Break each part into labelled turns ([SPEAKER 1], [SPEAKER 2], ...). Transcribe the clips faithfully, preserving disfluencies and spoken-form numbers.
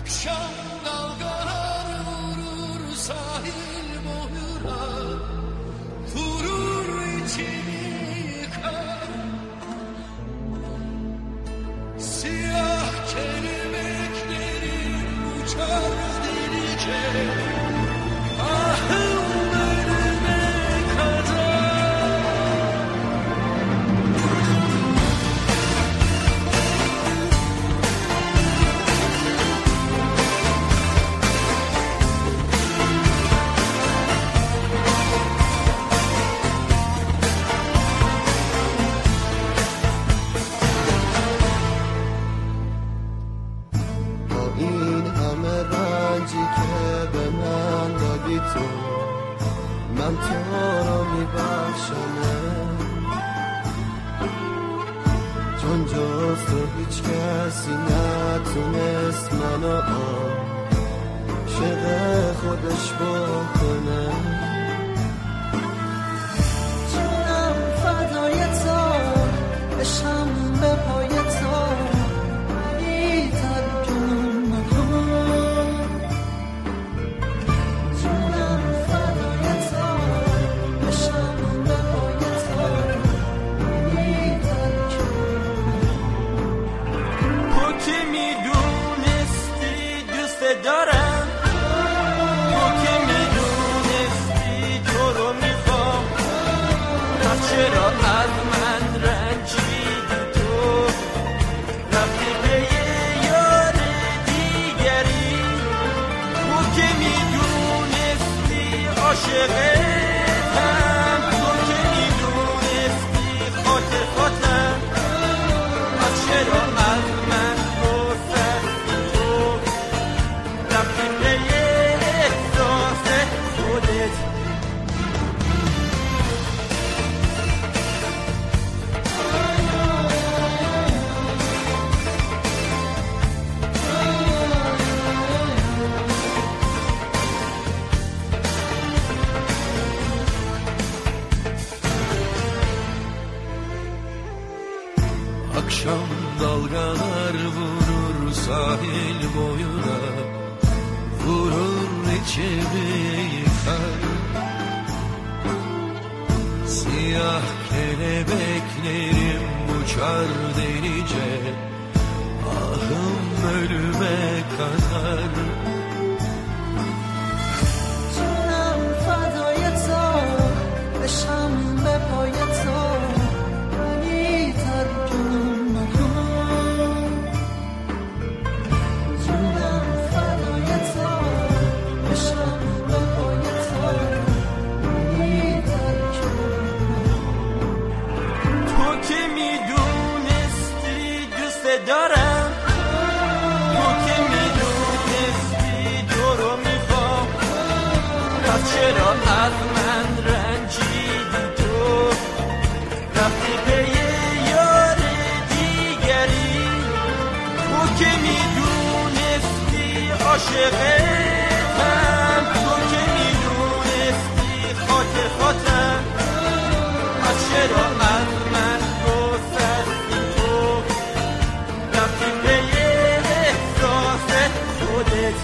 [SPEAKER 1] من تو رو میبخشم چون جز تو هیچ کسی نتونست منو عاشق خودش بکنه. جونم فدای تو بشم به پای تو ولی ترکم نکن. جونم فدای تو بشم به پای تو ولی ترکم نکن.
[SPEAKER 2] تو که میدونستی دوست دارم، تو که میدونستی تو رو میخوام، پس چرا از من رنجیدی؟ تو رفتی به یه یار دیگری. تو که میدونستی عاشقتم، تو که میدونستی خاطر خاطر، پس چرا از من گسستی؟ تو رفتی به یه احساس خودت.
[SPEAKER 3] Akşam dalgalar vurur sahil boyuna, vurur içimi yıkar. Siyah kelebeklerim uçar delice, ahım ölüme kadar.
[SPEAKER 1] جونم فدای تو بشم به پای تو ولی ترکم نکن. جونم فدای تو بشم به پای تو ولی ترکم نکن.
[SPEAKER 2] تو که میدونستی دوست دارم، تو که میدونستی تو رو میخوام، پس چرا از من رنجیدی؟ تو رفتی به یه یار دیگری. تو که میدونستی عاشقتم، تو که میدونستی خاطر خاطر، پس چرا از من گسستی؟ تو رفتی به یه احساس خودت.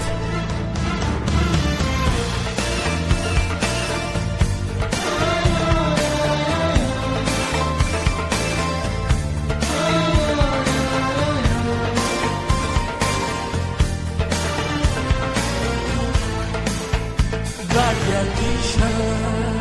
[SPEAKER 2] برگردی شب